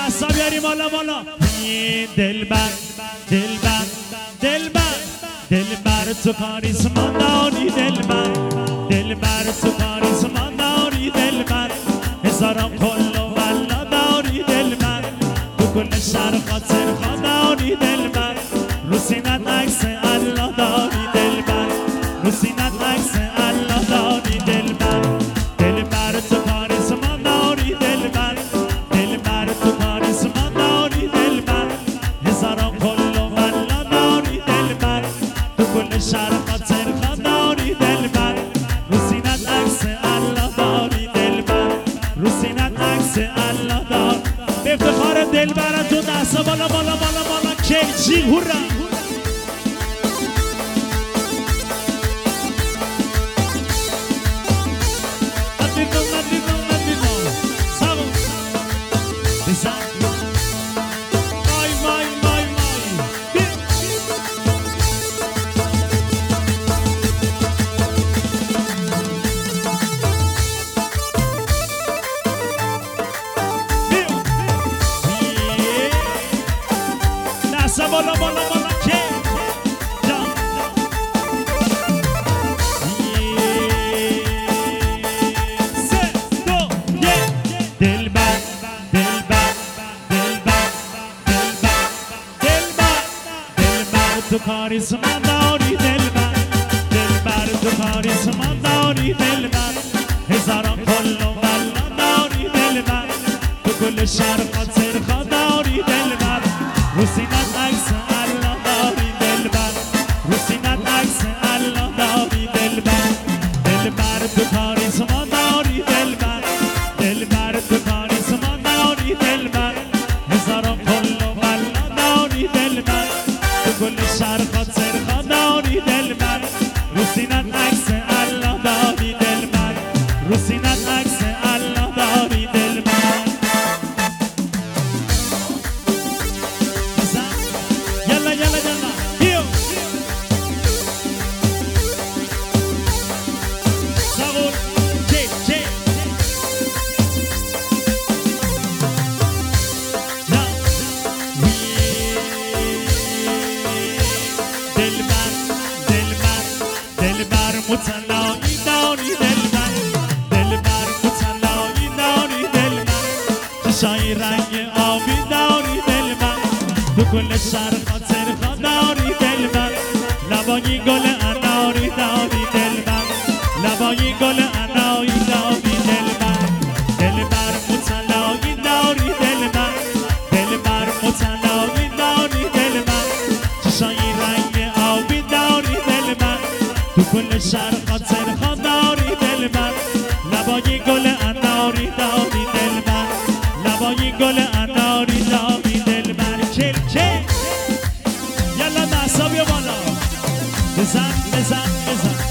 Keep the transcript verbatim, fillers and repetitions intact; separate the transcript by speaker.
Speaker 1: دستا بیاریم بالا بالا. دلبر دلبر دلبر دلبر تو کاریسما داری دلبر دلبر تو کاریسما داری دلبر هزاران کل و ولا داری دلبر تو کل شهر خاطر خوا داری دلبر رو سینت عکس الله داری دلبر رو سینت عکس الله داری دلبر دلبر تو کاریسما داری دلبر دلبر تو کاریسما داری دلبر هزاران کل و ولا داری دلبر تو کل شهر خاطر خوا داری دلبر رو سینت عکس الله داری دلبر رو سینت عکس الله داری به افتخار دلبرم تو دستا بالا بالا بالا بالا کیچی هورا بالا بالا بالا که سه دو یک دلبر دلبر دلبر دلبر دلبر دلبر تو کاریسما داری دلبر دلبر تو کاریسما داری دلبر هزاران کل و ولا داری دلبر تو کل شهر خاطر خوا داری دلبر رو سینت عکس الله داری دلبر رو سینت عکس الله داری دلبر دلبر تو کاریسما داری دلبر دلبر تو کاریسما داری دلبر هزاران کل و ولا داری دلبر تو کل شهر خاطر خوا داری دلبر رو سینت عکس الله داری دلبر رو سینت عکس الله داری دلبر يلا يلا يلا هيو صغور جي جي لا دلبر دلبر دلبر متلاقی داری دلبر دلبر متلاقی داری دلبر چشای رنگ آبی داری دلبر تو کل شهر خاطر خوا داری دلبر لبای گل اناری داری دلبر لبای گل اناری داری دلبر دلبر متلاقی داری دلبر دلبر متلاقی داری دلبر چشای رنگ آبی داری دلبر تو کل شهر خاطر خوا داری دلبر لبای گل اناری داری دلبر لبای گل اناری داری دلبر چل چل یلا دستا بیا بالا بزن بزن بزن